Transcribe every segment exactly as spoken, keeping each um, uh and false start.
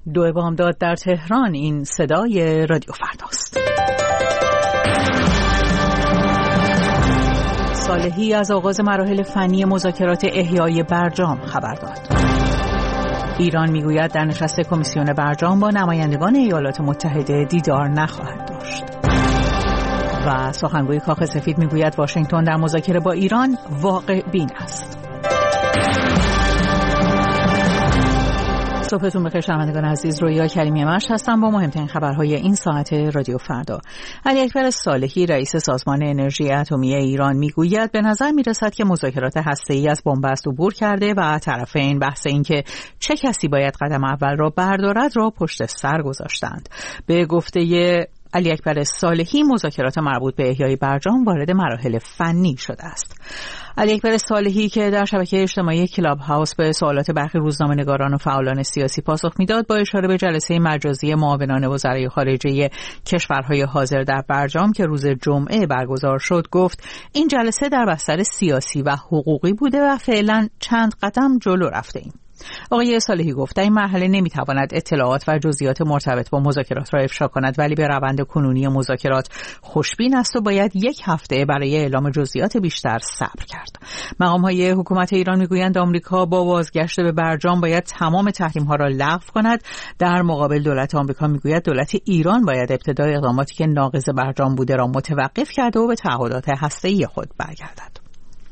دو بامداد در تهران. این صدای رادیو فرداست. صالحی از آغاز مراحل فنی مذاکرات احیای برجام خبر داد. ایران میگوید در نشست کمیسیون برجام با نمایندگان ایالات متحده دیدار نخواهد داشت. و سخنگوی کاخ سفید میگوید واشنگتن در مذاکره با ایران واقع بین است. صبحتون بخیر شنوندگان عزیز، رویا کریمی مشت هستم با مهمترین خبرهای این ساعت رادیو فردا. علی اکبر صالحی رئیس سازمان انرژی اتمی ایران میگوید به نظر میرسد که مذاکرات هسته‌ای از بنبست عبور کرده و طرفین بحث این که چه کسی باید قدم اول را بردارد را پشت سر گذاشتند. به گفته علی اکبر صالحی مذاکرات مربوط به احیای برجام وارد مراحل فنی شده است. علی اکبر صالحی که در شبکه اجتماعی کلاب هاوس به سوالات برخی روزنامه‌نگاران و فعالان سیاسی پاسخ میداد، با اشاره به جلسه مجازی معاونان وزرای خارجه کشورهای حاضر در برجام که روز جمعه برگزار شد، گفت این جلسه در بستر سیاسی و حقوقی بوده و فعلا چند قدم جلو رفته ایم. آقای صالحی گفت در این مرحله نمیتواند اطلاعات و جزئیات مرتبط با مذاکرات را افشا کند، ولی به روند کنونی مذاکرات خوشبین است و باید یک هفته برای اعلام جزئیات بیشتر صبر کرد. مقام‌های حکومت ایران میگویند آمریکا با بازگشت به برجام باید تمام تحریم‌ها را لغو کند. در مقابل دولت آمریکا میگوید دولت ایران باید ابتدای اقداماتی که ناقض برجام بوده را متوقف کرده و به تعهدات هسته‌ای خود برگردد.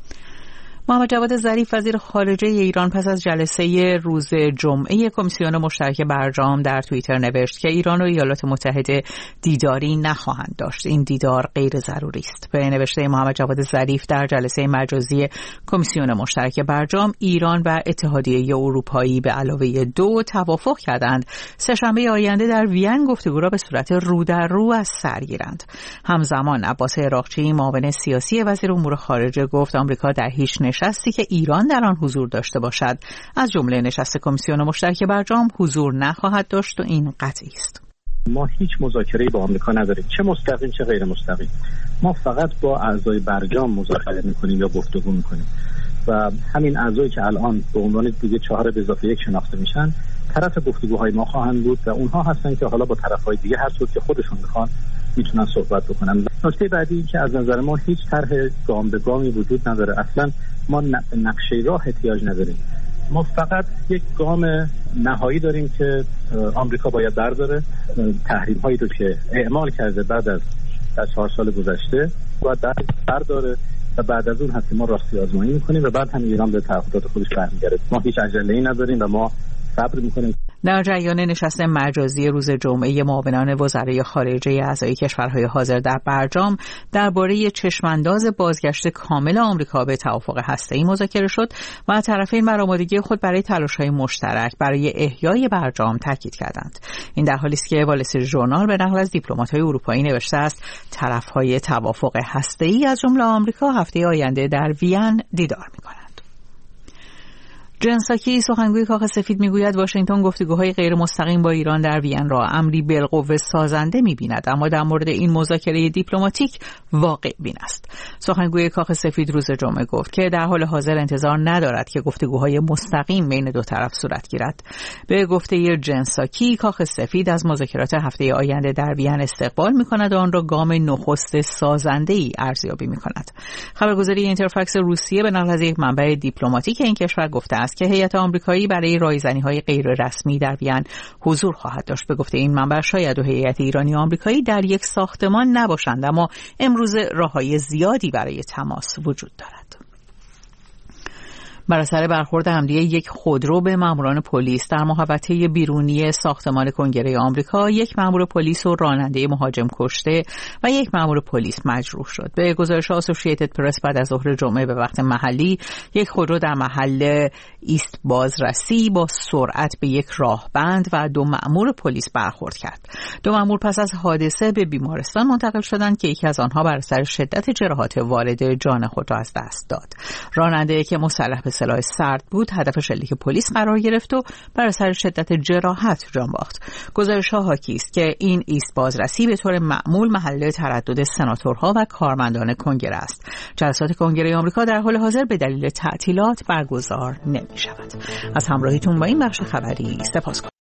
محمد جواد ظریف وزیر خارجه ایران پس از جلسه روز جمعه کمیسیون مشترک برجام در توییتر نوشت که ایران و ایالات متحده دیداری نخواهند داشت. این دیدار غیر ضروری است. به نوشته محمد جواد ظریف در جلسه مجازی کمیسیون مشترک برجام، ایران و اتحادیه اروپایی به علاوه دو توافق کردند سه‌شنبه آینده در وین گفتگو را به صورت رو در رو از سر گیرند. همزمان عباس عراقچی معاون سیاسی وزیر امور خارجه گفت آمریکا در هیچ نشستی که ایران در آن حضور داشته باشد از جمله نشست کمیسیون مشترک برجام حضور نخواهد داشت و این قطعی است. ما هیچ مذاکره‌ای با آمریکا نداریم، چه مستقیم چه غیر مستقیم. ما فقط با اعضای برجام مذاکره می‌کنیم یا گفتگو می‌کنیم و همین اعضایی که الان به عنوان دیگه چهار به اضافه یک شناخته میشن طرف گفتگوهای ما خواهند بود و اونها هستن که حالا با طرف‌های دیگه هر طور که خودشون می‌خوان میتونن صحبت بکنن. نکته بعدی این که از نظر ما هیچ طرح گام به گامی وجود نداره. اصلا ما نقشه راه احتیاج نداریم. ما فقط یک گام نهایی داریم که آمریکا باید برداره. تحریم هایی رو که اعمال کرده بعد از چهار سال گذشته باید برداره و بعد از اون هستی ما راستی آزمایی میکنیم و بعد هم ایران به تعهدات خودش برمیگرده. ما هیچ عجله‌ای نداریم و ما صبر میکنیم. در جریان نشست مجازی روز جمعه معاونان وزرای خارجه اعضای کشورهای حاضر در برجام درباره چشمانداز بازگشت کامل آمریکا به توافق هسته‌ای مذاکره شد و طرفین بر آمادگی خود برای تلاش‌های مشترک برای احیای برجام تاکید کردند. این در حالی است که وال استریت ژورنال به نقل از دیپلمات‌های اروپایی نوشته است طرف‌های توافق هسته‌ای از جمله آمریکا هفته آینده در وین دیدار می‌کنند. جن ساکی سخنگوی کاخ سفید میگوید واشنگتن گفتگوهای غیر مستقیم با ایران در وین را امری بالقوه سازنده می‌بیند، اما در مورد این مذاکره دیپلماتیک واقع بین است. سخنگوی کاخ سفید روز جمعه گفت که در حال حاضر انتظار ندارد که گفتگوهای مستقیم بین دو طرف صورت گیرد. به گفته جن ساکی کاخ سفید از مذاکرات هفته آینده در وین استقبال می‌کند و آن را گام نخست سازنده‌ای ارزیابی می‌کند. خبرگزاری اینترفکس روسیه به نقل از یک منبع دیپلماتیک این کشور گفته است که هیئت آمریکایی برای رایزنی‌های غیر رسمی در وین حضور خواهد داشت. به گفته این منبع شاید و هیئت ایرانی آمریکایی در یک ساختمان نباشند، اما امروز راه‌های زیادی برای تماس وجود دارد. بر اثر برخورد حمله یک خودرو به ماموران پلیس در محوطه بیرونی ساختمان کنگره آمریکا، یک مأمور پلیس و راننده مهاجم کشته و یک مأمور پلیس مجروح شد. به گزارش آسوشییتد پرس بعد از ظهر جمعه به وقت محلی، یک خودرو در محل ایست بازرسی با سرعت به یک راهبند و دو مأمور پلیس برخورد کرد. دو مأمور پس از حادثه به بیمارستان منتقل شدند که یکی از آنها بر اثر شدت جراحات وارده جان خود را از دست داد. راننده که مسلح به سلاح سرد بود هدف شلیک پلیس قرار گرفت و بر اثر شدت جراحت جان باخت. گزارش‌ها حاکی است که این ایست بازرسی به طور معمول محل تردد سناتورها و کارمندان کنگره است. جلسات کنگره آمریکا در حال حاضر به دلیل تعطیلات برگزار نمی‌شود. از همراهیتون با این بخش خبری سپاسگزارم.